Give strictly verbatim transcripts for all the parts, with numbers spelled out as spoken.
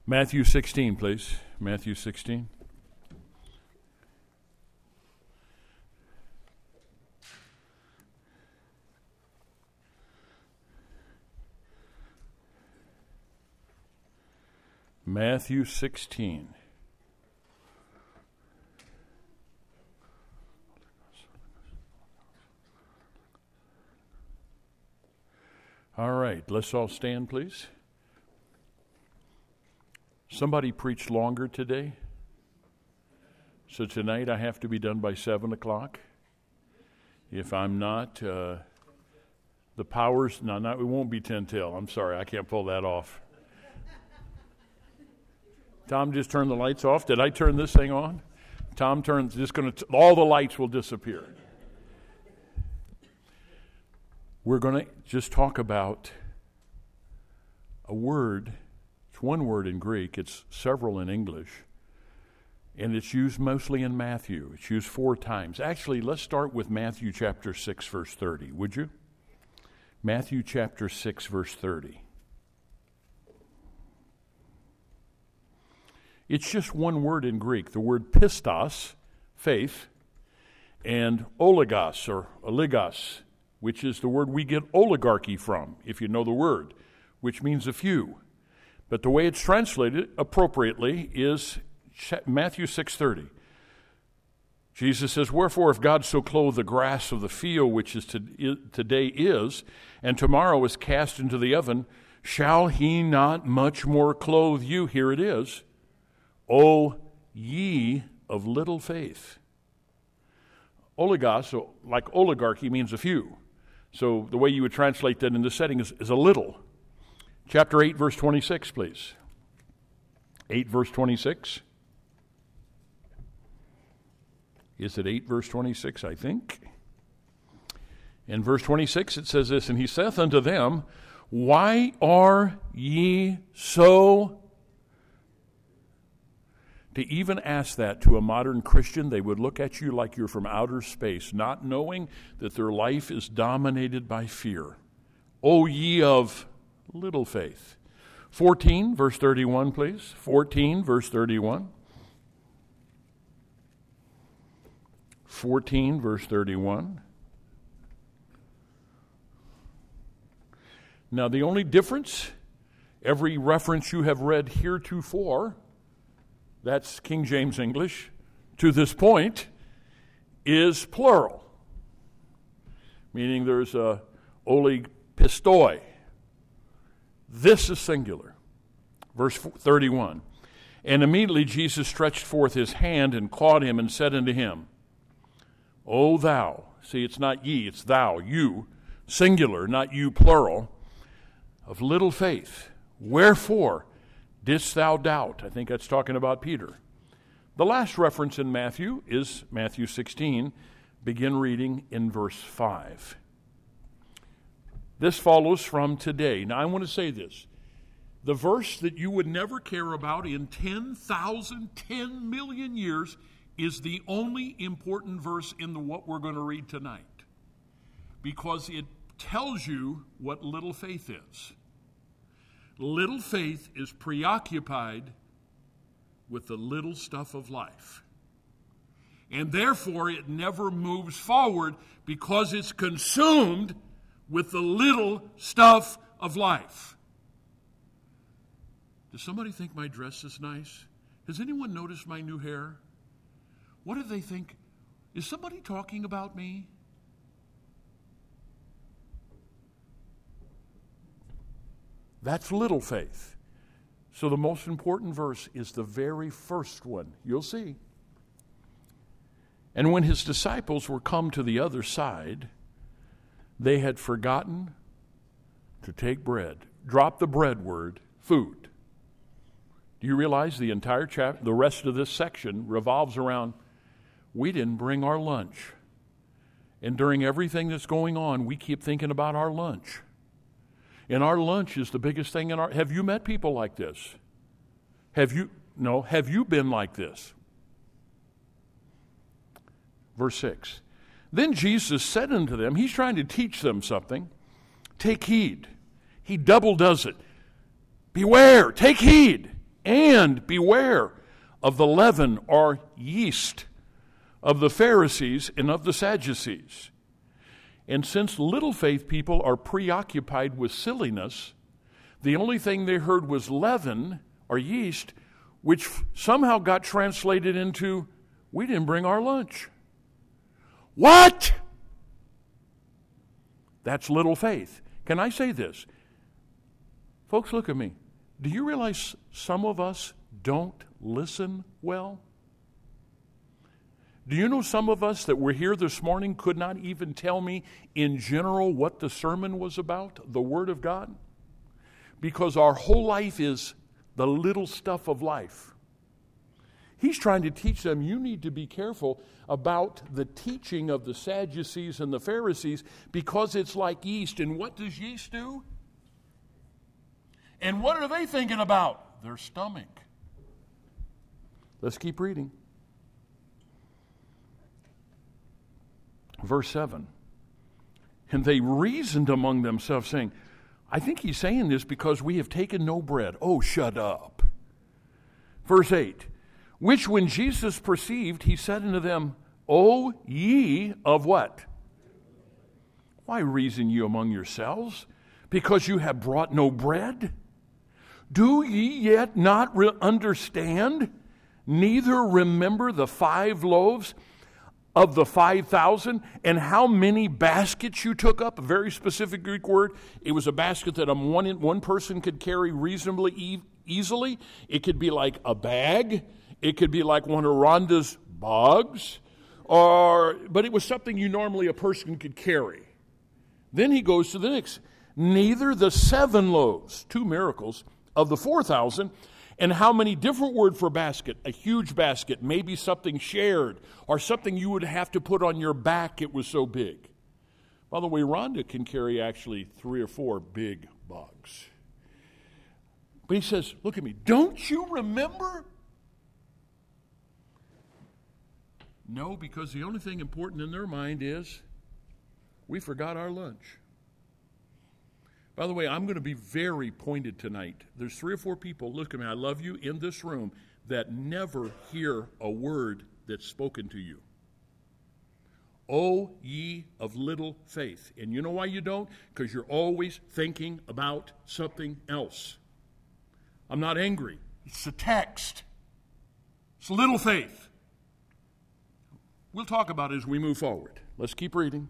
Matthew sixteen, please. Matthew sixteen. Matthew sixteen. All right, let's all stand, please. Somebody preached longer today, so tonight I have to be done by seven o'clock. If I'm not, uh, the powers, no, not, it won't be ten till. I'm sorry, I can't pull that off. Tom just turned the lights off. Did I turn this thing on? Tom turns, just going to, all the lights will disappear. We're going to just talk about a word. It's one word in Greek. It's several in English. And it's used mostly in Matthew. It's used four times. Actually, let's start with Matthew chapter six, verse thirty, would you? Matthew chapter six, verse thirty. It's just one word in Greek, the word pistos, faith, and oligos, or oligos, which is the word we get oligarchy from, if you know the word, which means a few. But the way it's translated appropriately is Matthew six thirty. Jesus says, "Wherefore, if God so clothe the grass of the field, which is to, today is, and tomorrow is cast into the oven, shall he not much more clothe you?" Here it is. "O ye of little faith." Oligos, so like oligarchy, means a few. So the way you would translate that in this setting is, is a little. Chapter eight, verse twenty-six, please. eight, verse twenty-six. Is it eight, verse twenty-six, I think? In verse twenty-six, it says this, "And he saith unto them, Why are ye so..." To even ask that to a modern Christian, they would look at you like you're from outer space, not knowing that their life is dominated by fear. O ye of little faith. fourteen, verse thirty-one, please. fourteen, verse thirty-one. fourteen, verse thirty-one. Now, the only difference, every reference you have read heretofore, that's King James English, to this point, is plural. Meaning there's a oligpistoi. This is singular. Verse thirty-one. "And immediately Jesus stretched forth his hand and caught him and said unto him, O thou," see, it's not ye, it's thou, you, singular, not you, plural, "of little faith, wherefore didst thou doubt?" I think that's talking about Peter. The last reference in Matthew is Matthew sixteen. Begin reading in verse five. This follows from today. Now, I want to say this. The verse that you would never care about in ten thousand, ten million years is the only important verse in the what we're going to read tonight, because it tells you what little faith is. Little faith is preoccupied with the little stuff of life. And therefore, it never moves forward because it's consumed with the little stuff of life. Does somebody think my dress is nice? Has anyone noticed my new hair? What do they think? Is somebody talking about me? That's little faith. So the most important verse is the very first one. You'll see. "And when his disciples were come to the other side, they had forgotten to take bread." Drop the bread word, food. Do you realize the entire chapter, the rest of this section revolves around, we didn't bring our lunch. And during everything that's going on, we keep thinking about our lunch. And our lunch is the biggest thing in our... Have you met people like this? Have you... No, have you been like this? Verse six. "Then Jesus said unto them," he's trying to teach them something, "Take heed." He double does it. "Beware, take heed, And beware of the leaven or yeast of the Pharisees and of the Sadducees. And since little faith people are preoccupied with silliness, the only thing they heard was leaven or yeast, which somehow got translated into, we didn't bring our lunch. What? That's little faith. Can I say this? Folks, look at me. Do you realize some of us don't listen well? Do you know some of us that were here this morning could not even tell me in general what the sermon was about, the Word of God? Because our whole life is the little stuff of life. He's trying to teach them, you need to be careful about the teaching of the Sadducees and the Pharisees because it's like yeast. And what does yeast do? And what are they thinking about? Their stomach. Let's keep reading. Verse seven. And they reasoned among themselves, saying, I think he's saying this because we have taken no bread. Oh, shut up. Verse eight. Which when Jesus perceived, he said unto them, O ye of what? Why reason you among yourselves? Because you have brought no bread? Do ye yet not re- understand, neither remember the five loaves of the five thousand, and how many baskets you took up? A very specific Greek word. It was a basket that um, one, one person could carry reasonably e- easily. It could be like a bag. It could be like one of Rhonda's bogs. Or, but it was something you normally a person could carry. Then he goes to the next. Neither the seven loaves, two miracles, of the four thousand, and how many different word for basket, a huge basket, maybe something shared, or something you would have to put on your back, it was so big. By the way, Rhonda can carry actually three or four big bogs. But he says, look at me, don't you remember? No, because the only thing important in their mind is we forgot our lunch. By the way, I'm going to be very pointed tonight. There's three or four people, look at me, I love you, in this room that never hear a word that's spoken to you. O ye of little faith. And you know why you don't? Because you're always thinking about something else. I'm not angry. It's a text. It's little faith. We'll talk about it as we move forward. Let's keep reading.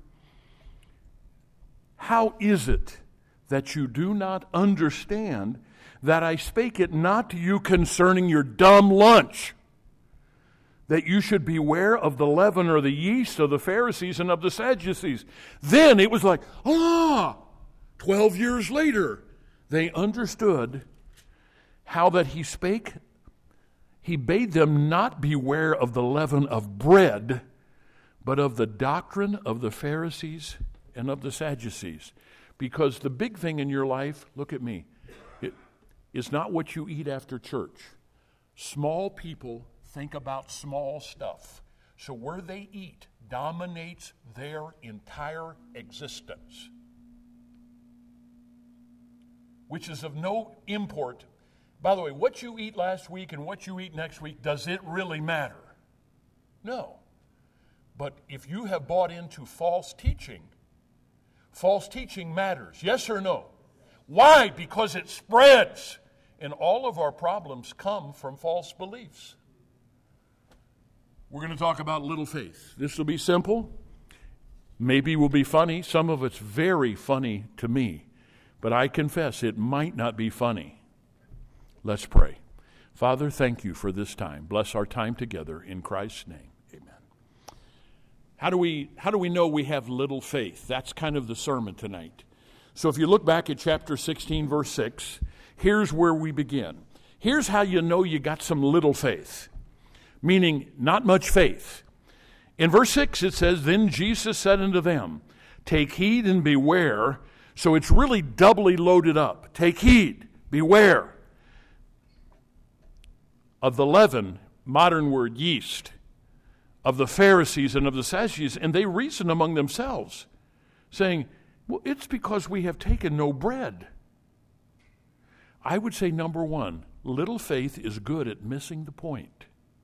How is it that you do not understand that I spake it not to you concerning your dumb lunch, that you should beware of the leaven or the yeast of the Pharisees and of the Sadducees? Then it was like, ah, twelve years later, they understood how that he spake. He bade them not beware of the leaven of bread, but of the doctrine of the Pharisees and of the Sadducees. Because the big thing in your life, look at me, it is not what you eat after church. Small people think about small stuff. So where they eat dominates their entire existence, which is of no import. By the way, what you eat last week and what you eat next week, does it really matter? No. But if you have bought into false teaching, false teaching matters, yes or no? Why? Because it spreads. And all of our problems come from false beliefs. We're going to talk about little faith. This will be simple. Maybe will be funny. Some of it's very funny to me. But I confess it might not be funny. Let's pray. Father, thank you for this time. Bless our time together in Christ's name. How do we how do we know we have little faith? That's kind of the sermon tonight. So if you look back at chapter sixteen, verse six, here's where we begin. Here's how you know you got some little faith, meaning not much faith. In verse six it says, Then Jesus said unto them, Take heed and beware. So it's really doubly loaded up. Take heed, beware of the leaven, modern word yeast, of the Pharisees and of the Sadducees, and they reasoned among themselves, saying, well, it's because we have taken no bread. I would say, number one, little faith is good at missing the point.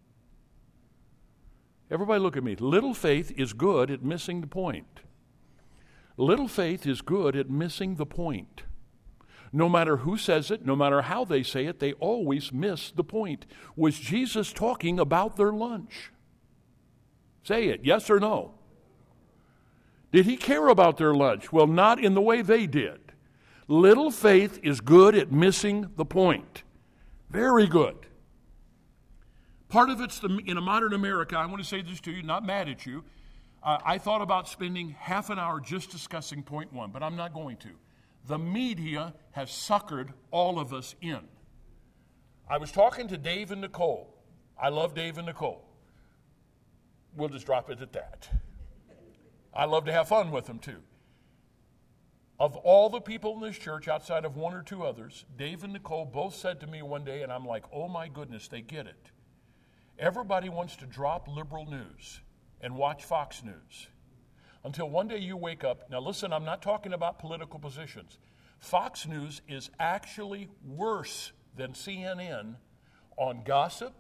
Everybody look at me. Little faith is good at missing the point. Little faith is good at missing the point. No matter who says it, no matter how they say it, they always miss the point. Was Jesus talking about their lunch? Say it, yes or no? Did he care about their lunch? Well, not in the way they did. Little faith is good at missing the point. Very good. Part of it's the, in a modern America, I want to say this to you, not mad at you. Uh, I thought about spending half an hour just discussing point one, but I'm not going to. The media has suckered all of us in. I was talking to Dave and Nicole. I love Dave and Nicole. We'll just drop it at that. I love to have fun with them too. Of all the people in this church, outside of one or two others, Dave and Nicole both said to me one day, and I'm like, oh my goodness, they get it. Everybody wants to drop liberal news and watch Fox News. Until one day you wake up. Now listen, I'm not talking about political positions. Fox News is actually worse than C N N on gossip,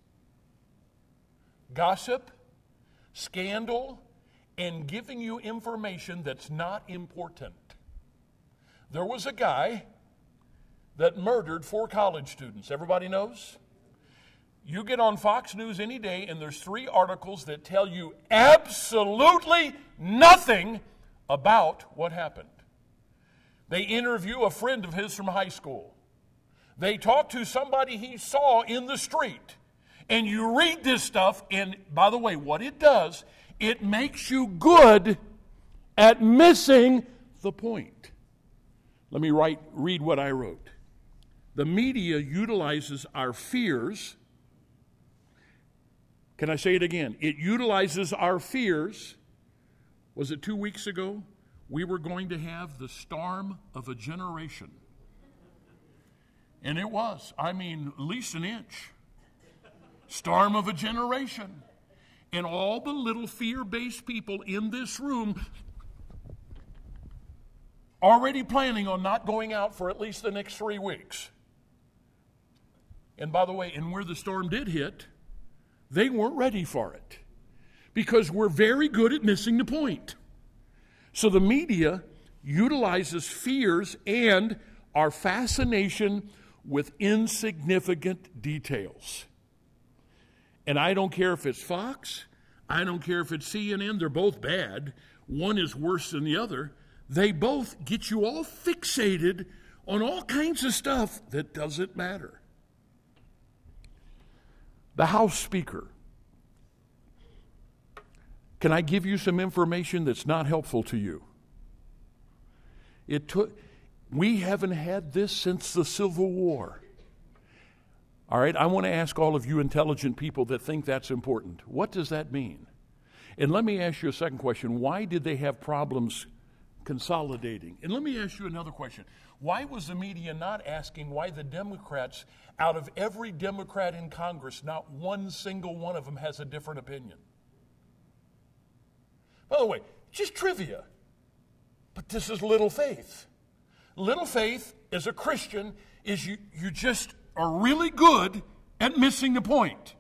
gossip, scandal, and giving you information that's not important. There was a guy that murdered four college students. Everybody knows? You get on Fox News any day, and there's three articles that tell you absolutely nothing about what happened. They interview a friend of his from high school. They talk to somebody he saw in the street. And you read this stuff, and by the way, what it does, it makes you good at missing the point. Let me write, read what I wrote. The media utilizes our fears. Can I say it again? It utilizes our fears. Was it two weeks ago? We were going to have the storm of a generation. And it was. I mean, at least an inch. Storm of a generation. And all the little fear-based people in this room already planning on not going out for at least the next three weeks. And by the way, and where the storm did hit, they weren't ready for it because we're very good at missing the point. So the media utilizes fears and our fascination with insignificant details. And I don't care if it's Fox, I don't care if it's C N N, they're both bad. One is worse than the other. They both get you all fixated on all kinds of stuff that doesn't matter. The House Speaker. Can I give you some information that's not helpful to you? It took, we haven't had this since the Civil War. All right, I want to ask all of you intelligent people that think that's important. What does that mean? And let me ask you a second question. Why did they have problems consolidating? And let me ask you another question. Why was the media not asking why the Democrats, out of every Democrat in Congress, not one single one of them has a different opinion? By the way, just trivia, but this is little faith. Little faith as a Christian is you, you just are really good at missing the point.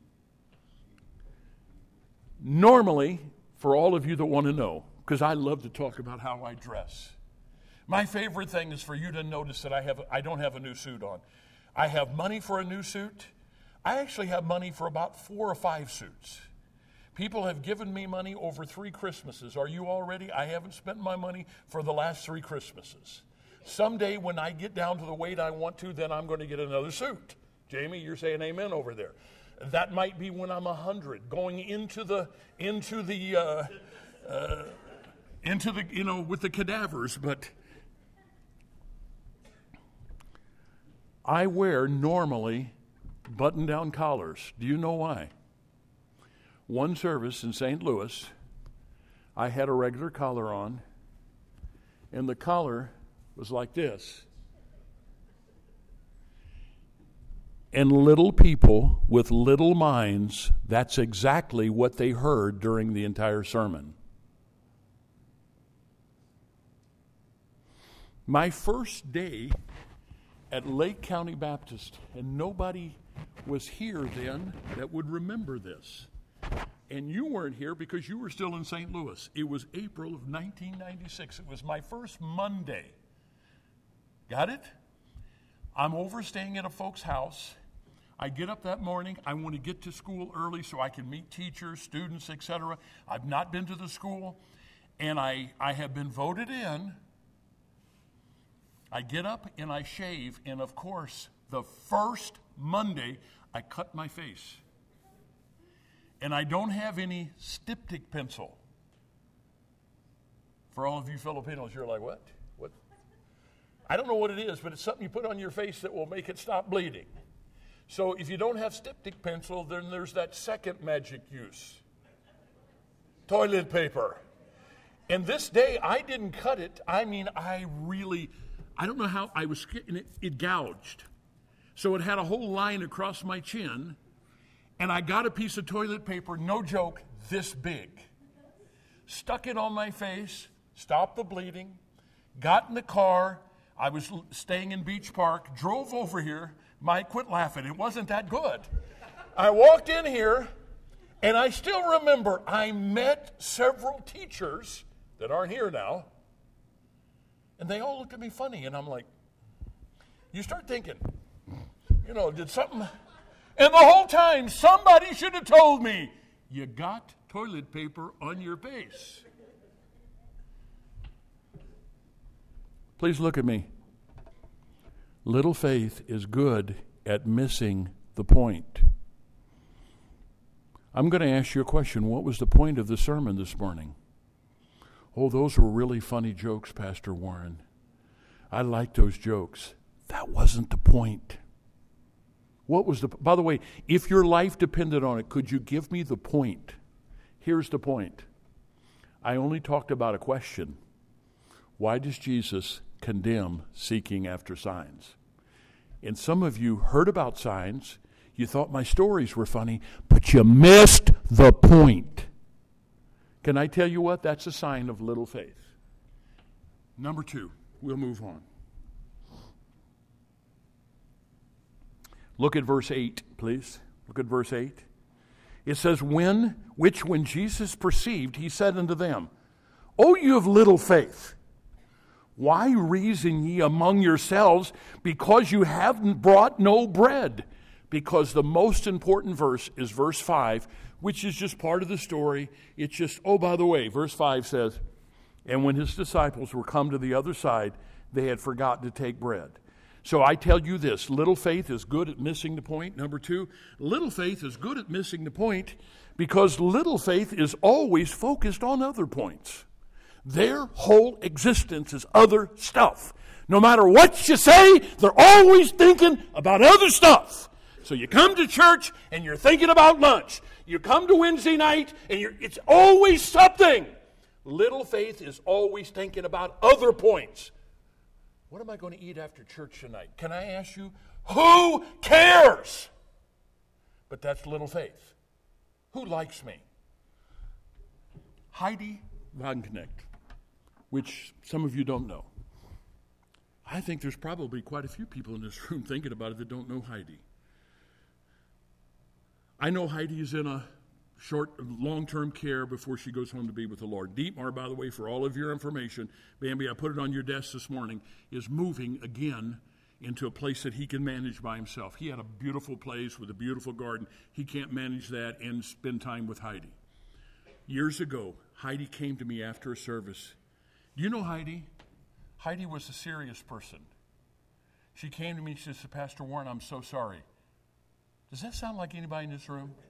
Normally, for all of you that want to know, because I love to talk about how I dress, my favorite thing is for you to notice that I have I don't have a new suit on. I have money for a new suit. I actually have money for about four or five suits. People have given me money over three Christmases. Are you all ready? I haven't spent my money for the last three Christmases. Someday when I get down to the weight I want to, then I'm going to get another suit. Jamie, you're saying amen over there. That might be when I'm a hundred, going into the into the uh, uh, into the you know with the cadavers. But I wear normally button-down collars. Do you know why? One service in Saint Louis, I had a regular collar on, and the collar was like this. And little people with little minds, that's exactly what they heard during the entire sermon. My first day at Lake County Baptist, and nobody was here then that would remember this. And you weren't here because you were still in Saint Louis. It was April of nineteen ninety-six. It was my first Monday. Got it? I'm over staying at a folks' house. I get up that morning. I want to get to school early so I can meet teachers, students, et cetera. I've not been to the school, and I, I have been voted in. I get up and I shave, and of course, the first Monday, I cut my face. And I don't have any styptic pencil. For all of you Filipinos, you're like, what? What? I don't know what it is, but it's something you put on your face that will make it stop bleeding. So if you don't have styptic pencil, then there's that second magic use. Toilet paper. And this day, I didn't cut it. I mean, I really, I don't know how, I was, it, it gouged. So it had a whole line across my chin. And I got a piece of toilet paper, no joke, this big. Stuck it on my face, stopped the bleeding, got in the car. I was staying in Beach Park, drove over here. Mike, quit laughing. It wasn't that good. I walked in here, and I still remember I met several teachers that aren't here now, and they all looked at me funny, and I'm like, you start thinking, you know, did something... And the whole time, somebody should have told me, you got toilet paper on your face. Please look at me. Little faith is good at missing the point. I'm going to ask you a question. What was the point of the sermon this morning? Oh, those were really funny jokes, Pastor Warren. I like those jokes. That wasn't the point. What was the, by the way, if your life depended on it, could you give me the point? Here's the point. I only talked about a question. Why does Jesus condemn seeking after signs? And some of you heard about signs, you thought my stories were funny, but you missed the point. Can I tell you what? That's a sign of little faith. Number two, we'll move on. Look at verse eight, please. Look at verse eight. It says, when, which when Jesus perceived, he said unto them, O you of little faith, why reason ye among yourselves, because you have brought no bread? Because the most important verse is verse five, which is just part of the story. It's just, oh, by the way, verse five says, and when his disciples were come to the other side, they had forgotten to take bread. So I tell you this, little faith is good at missing the point. Number two, little faith is good at missing the point because little faith is always focused on other points. Their whole existence is other stuff. No matter what you say, they're always thinking about other stuff. So you come to church and you're thinking about lunch. You come to Wednesday night and you're, it's always something. Little faith is always thinking about other points. What am I going to eat after church tonight? Can I ask you, who cares? But that's little faith. Who likes me? Heidi Wagenknecht, which some of you don't know. I think there's probably quite a few people in this room thinking about it that don't know Heidi. I know Heidi is in a short, long-term care before she goes home to be with the Lord. Dietmar, by the way, for all of your information, Bambi, I put it on your desk this morning, is moving again into a place that he can manage by himself. He had a beautiful place with a beautiful garden. He can't manage that and spend time with Heidi. Years ago, Heidi came to me after a service. Do you know Heidi? Heidi was a serious person. She came to me, she said, Pastor Warren, I'm so sorry. Does that sound like anybody in this room?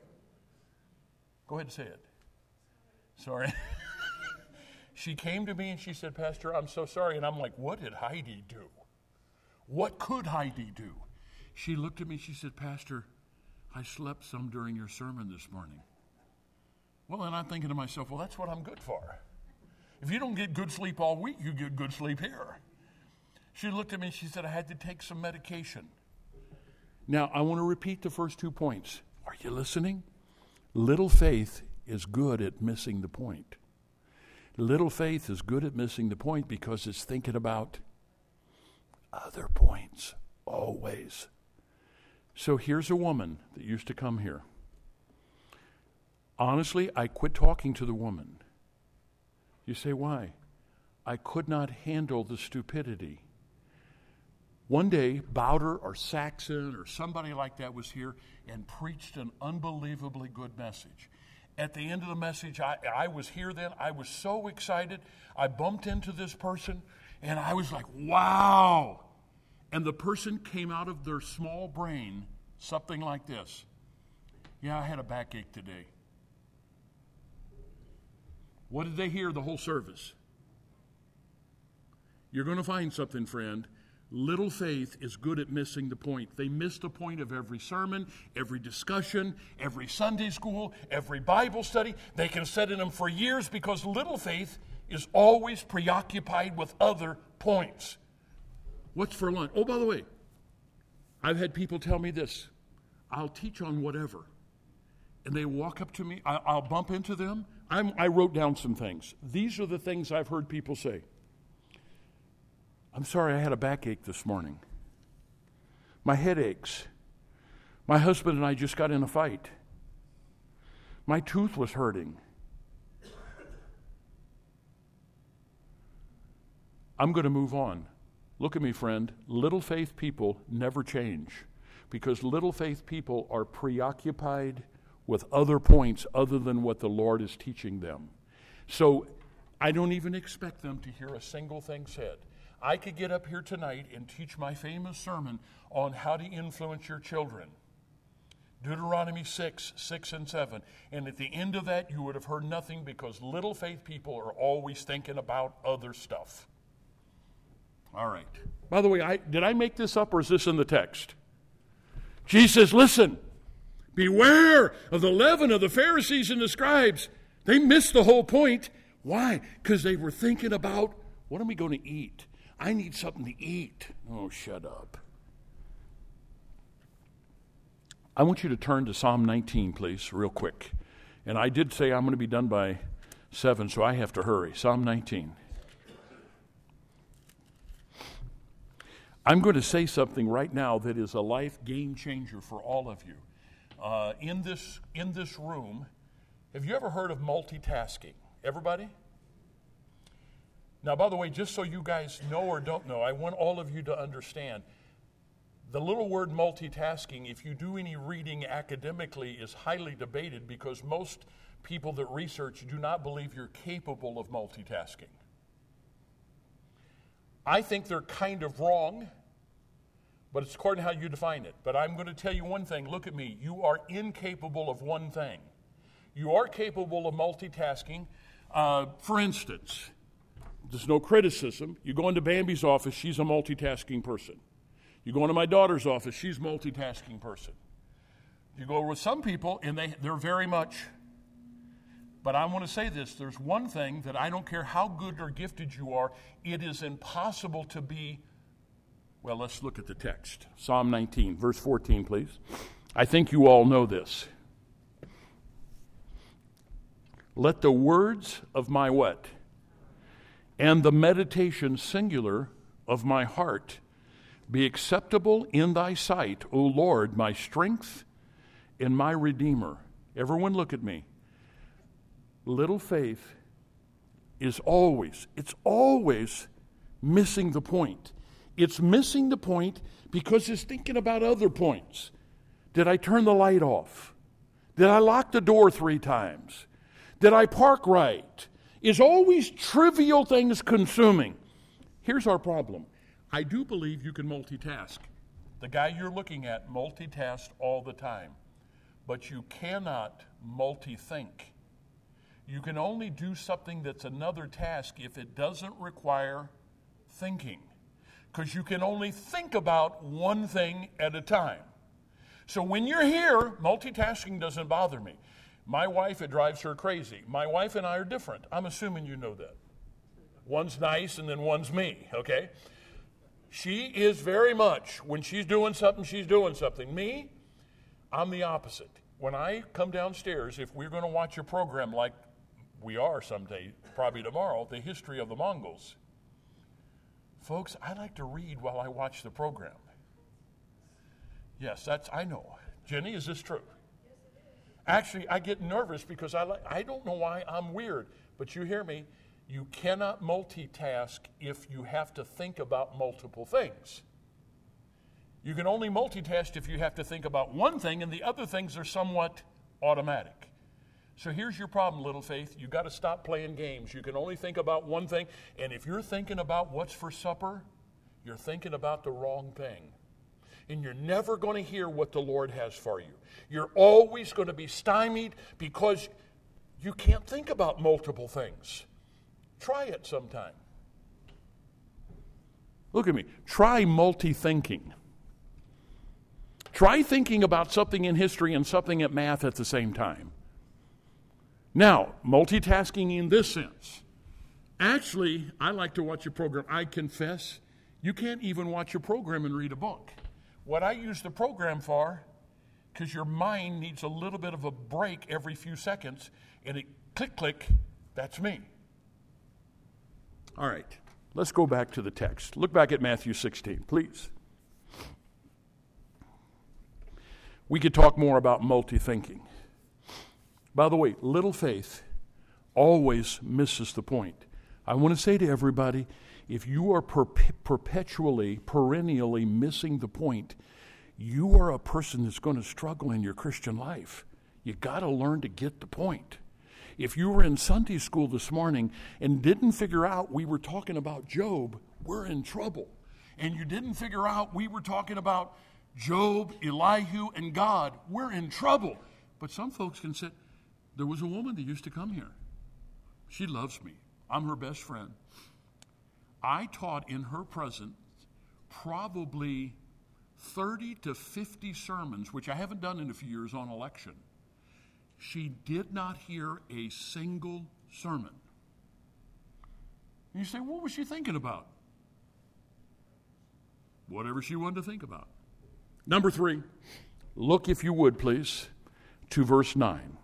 Go ahead and say it. Sorry. She came to me and she said, Pastor, I'm so sorry. And I'm like, what did Heidi do? What could Heidi do? She looked at me, she said, Pastor, I slept some during your sermon this morning. Well, and I'm thinking to myself, well, that's what I'm good for. If you don't get good sleep all week, you get good sleep here. She looked at me and she said, I had to take some medication. Now, I want to repeat the first two points. Are you listening? Little faith is good at missing the point. Little faith is good at missing the point because it's thinking about other points, always. So here's a woman that used to come here. Honestly, I quit talking to the woman. You say, why? I could not handle the stupidity. One day, Bowder or Saxon or somebody like that was here and preached an unbelievably good message. At the end of the message, I, I was here then. I was so excited. I bumped into this person, and I was like, wow. And the person came out of their small brain something like this. Yeah, I had a backache today. What did they hear the whole service? You're going to find something, friend. Little faith is good at missing the point. They miss the point of every sermon, every discussion, every Sunday school, every Bible study. They can sit in them for years because little faith is always preoccupied with other points. What's for lunch? Oh, by the way, I've had people tell me this. I'll teach on whatever. And they walk up to me. I, I'll bump into them. I'm, I wrote down some things. These are the things I've heard people say. I'm sorry, I had a backache this morning. My head aches. My husband and I just got in a fight. My tooth was hurting. I'm going to move on. Look at me, friend. Little faith people never change because little faith people are preoccupied with other points other than what the Lord is teaching them. So I don't even expect them to hear a single thing said. I could get up here tonight and teach my famous sermon on how to influence your children. Deuteronomy six, six and seven. And at the end of that, you would have heard nothing because little faith people are always thinking about other stuff. All right. By the way, I, did I make this up or is this in the text? Jesus says, listen, beware of the leaven of the Pharisees and the scribes. They missed the whole point. Why? Because they were thinking about, what are we going to eat? I need something to eat. Oh, shut up. I want you to turn to Psalm nineteen, please, real quick. And I did say I'm going to be done by seven, so I have to hurry. Psalm nineteen. I'm going to say something right now that is a life game changer for all of you. Uh, in this in this room, have you ever heard of multitasking? Everybody? Now, by the way, just so you guys know or don't know, I want all of you to understand, the little word multitasking, if you do any reading academically, is highly debated because most people that research do not believe you're capable of multitasking. I think they're kind of wrong, but it's according to how you define it. But I'm going to tell you one thing. Look at me. You are incapable of one thing. You are capable of multitasking. Uh, for instance, there's no criticism. You go into Bambi's office, she's a multitasking person. You go into my daughter's office, she's a multitasking person. You go with some people, and they, they're very much. But I want to say this. There's one thing that I don't care how good or gifted you are, it is impossible to be. Well, let's look at the text. Psalm nineteen, verse fourteen, please. I think you all know this. Let the words of my what? And the meditation, singular, of my heart be acceptable in thy sight, O Lord, my strength and my Redeemer. Everyone look at me. Little faith is always, it's always missing the point. It's missing the point because it's thinking about other points. Did I turn the light off? Did I lock the door three times? Did I park right? Is always trivial things consuming. Here's our problem. I do believe you can multitask. The guy you're looking at multitasks all the time. But you cannot multi-think. You can only do something that's another task if it doesn't require thinking. Because you can only think about one thing at a time. So when you're here, multitasking doesn't bother me. My wife, it drives her crazy. My wife and I are different. I'm assuming you know that. One's nice and then one's me, okay? She is very much, when she's doing something, she's doing something. Me, I'm the opposite. When I come downstairs, if we're going to watch a program like we are someday, probably tomorrow, the history of the Mongols. Folks, I like to read while I watch the program. Yes, that's, I know. Jenny, is this true? Actually, I get nervous because I like, I don't know why I'm weird, but you hear me. You cannot multitask if you have to think about multiple things. You can only multitask if you have to think about one thing, and the other things are somewhat automatic. So here's your problem, little faith. You've got to stop playing games. You can only think about one thing, and if you're thinking about what's for supper, you're thinking about the wrong thing. And you're never going to hear what the Lord has for you. You're always going to be stymied because you can't think about multiple things. Try it sometime. Look at me. Try multi-thinking. Try thinking about something in history and something at math at the same time. Now, multitasking in this sense. Actually, I like to watch a program. I confess, you can't even watch a program and read a book. What I use the program for, because your mind needs a little bit of a break every few seconds, and it click, click, that's me. All right, let's go back to the text. Look back at Matthew sixteen, please. We could talk more about multi-thinking. By the way, little faith always misses the point. I want to say to everybody, if you are perp- perpetually, perennially missing the point, you are a person that's going to struggle in your Christian life. You got to learn to get the point. If you were in Sunday school this morning and didn't figure out we were talking about Job, we're in trouble. And you didn't figure out we were talking about Job, Elihu, and God, we're in trouble. But some folks can say, there was a woman that used to come here. She loves me. I'm her best friend. I taught in her presence probably thirty to fifty sermons, which I haven't done in a few years, on election. She did not hear a single sermon. And you say, what was she thinking about? Whatever she wanted to think about. Number three, look, if you would, please, to verse nine.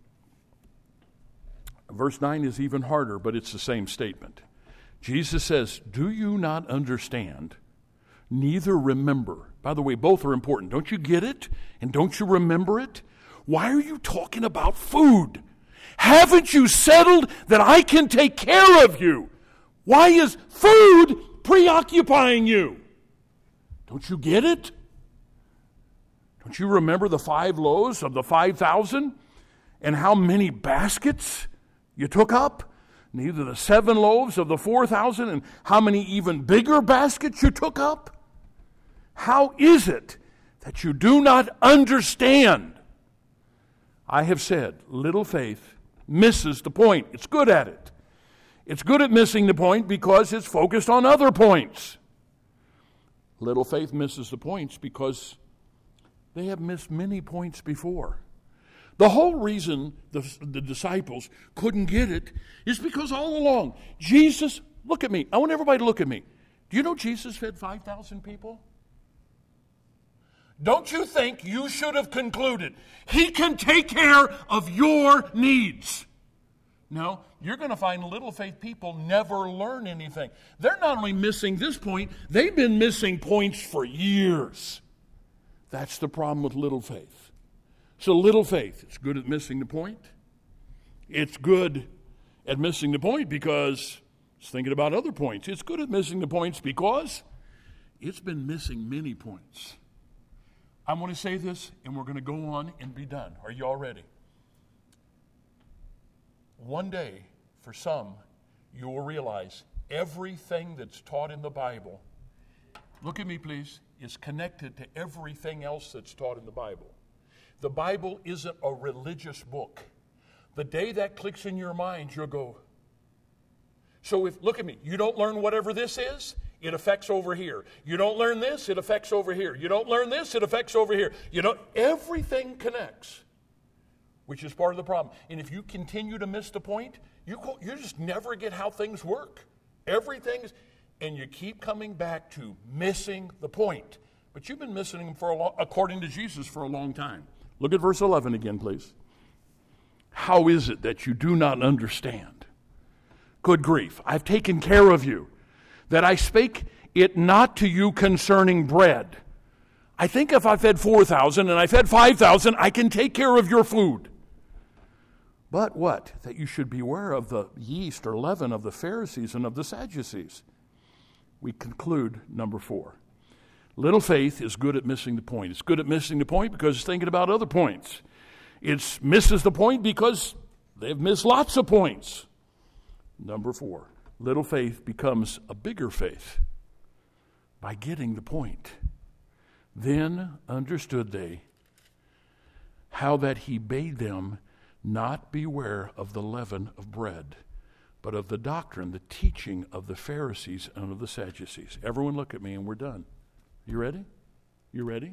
Verse nine is even harder, but it's the same statement. Jesus says, do you not understand, neither remember? By the way, both are important. Don't you get it? And don't you remember it? Why are you talking about food? Haven't you settled that I can take care of you? Why is food preoccupying you? Don't you get it? Don't you remember the five loaves of the five thousand and how many baskets you took up? Neither the seven loaves of the four thousand and how many even bigger baskets you took up? How is it that you do not understand? I have said, little faith misses the point. It's good at it. It's good at missing the point because it's focused on other points. Little faith misses the points because they have missed many points before. The whole reason the, the disciples couldn't get it is because all along, Jesus, look at me. I want everybody to look at me. Do you know Jesus fed five thousand people? Don't you think you should have concluded he can take care of your needs? No, you're going to find little faith people never learn anything. They're not only missing this point, they've been missing points for years. That's the problem with little faith. So little faith, it's good at missing the point. It's good at missing the point because it's thinking about other points. It's good at missing the points because it's been missing many points. I'm going to say this, and we're going to go on and be done. Are you all ready? One day, for some, you will realize everything that's taught in the Bible, look at me please, is connected to everything else that's taught in the Bible. The Bible isn't a religious book. The day that clicks in your mind, you'll go. So if, look at me, you don't learn whatever this is, it affects over here. You don't learn this, it affects over here. You don't learn this, it affects over here. You know, everything connects, which is part of the problem. And if you continue to miss the point, you you just never get how things work. Everything's, and you keep coming back to missing the point. But you've been missing them for a long, according to Jesus, for a long time. Look at verse eleven again, please. How is it that you do not understand? Good grief, I've taken care of you. that I spake it not to you concerning bread. I think if I fed four thousand and I fed five thousand, I can take care of your food. But what? That you should beware of the yeast or leaven of the Pharisees and of the Sadducees. We conclude number four. Little faith is good at missing the point. It's good at missing the point because it's thinking about other points. It misses the point because they've missed lots of points. Number four, little faith becomes a bigger faith by getting the point. Then understood they how that he bade them not beware of the leaven of bread, but of the doctrine, the teaching of the Pharisees and of the Sadducees. Everyone look at me and we're done. You ready? You ready?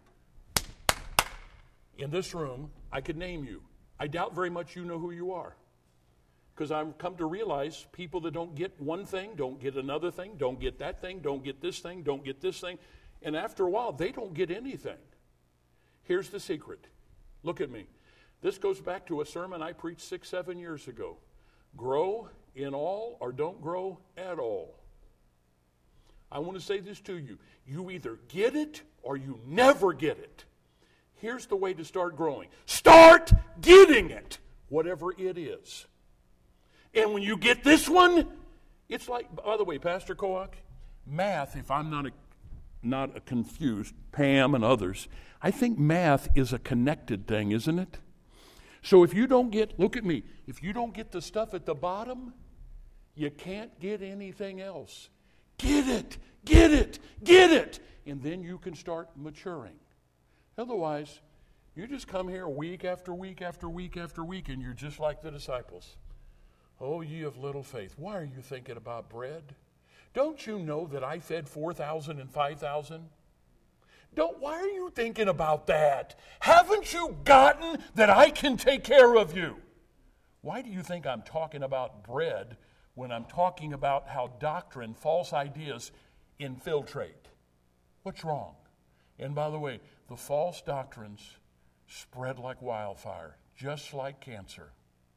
In this room, I could name you. I doubt very much you know who you are. Because I've come to realize people that don't get one thing, don't get another thing, don't get that thing, don't get this thing, don't get this thing. And after a while, they don't get anything. Here's the secret. Look at me. This goes back to a sermon I preached six, seven years ago. Grow in all or don't grow at all. I want to say this to you. You either get it or you never get it. Here's the way to start growing. Start getting it, whatever it is. And when you get this one, it's like, by the way, Pastor Koach, math, if I'm not a, not a confused, Pam and others, I think math is a connected thing, isn't it? So if you don't get, look at me, if you don't get the stuff at the bottom, you can't get anything else. Get it, get it, get it, and then you can start maturing. Otherwise, you just come here week after week after week after week, and you're just like the disciples. Oh, ye of little faith, why are you thinking about bread? Don't you know that I fed four thousand and five thousand? Don't, why are you thinking about that? Haven't you gotten that I can take care of you? Why do you think I'm talking about bread when I'm talking about how doctrine, false ideas, infiltrate? What's wrong? And by the way, the false doctrines spread like wildfire, just like cancer.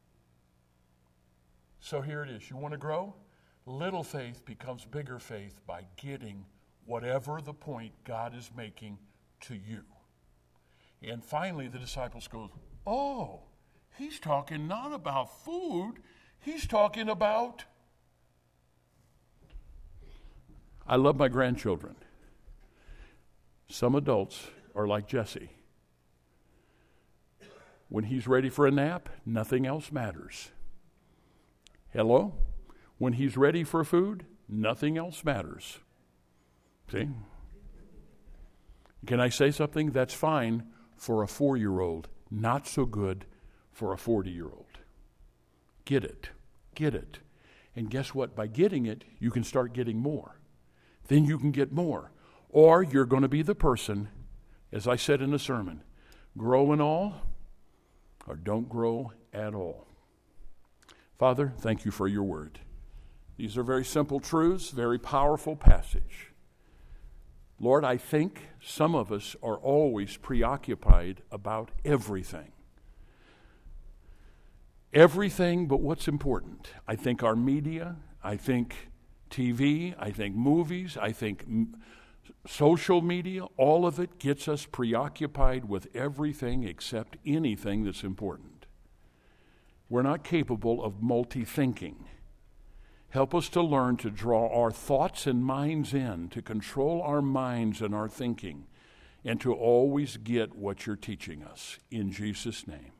So here it is. You want to grow? Little faith becomes bigger faith by getting whatever the point God is making to you. And finally, the disciples go, oh, he's talking not about food, he's talking about... I love my grandchildren. Some adults are like Jesse. When he's ready for a nap, nothing else matters. Hello? When he's ready for food, nothing else matters. See? Can I say something? That's fine for a four-year-old, not so good for a forty-year-old. Get it. Get it. And guess what? By getting it, you can start getting more. Then you can get more. Or you're going to be the person, as I said in the sermon, grow in all or don't grow at all. Father, thank you for your word. These are very simple truths, very powerful passage. Lord, I think some of us are always preoccupied about everything. Everything but what's important. I think our media, I think T V, I think movies, I think m- social media, all of it gets us preoccupied with everything except anything that's important. We're not capable of multi-thinking. Help us to learn to draw our thoughts and minds in, to control our minds and our thinking, and to always get what you're teaching us. In Jesus' name.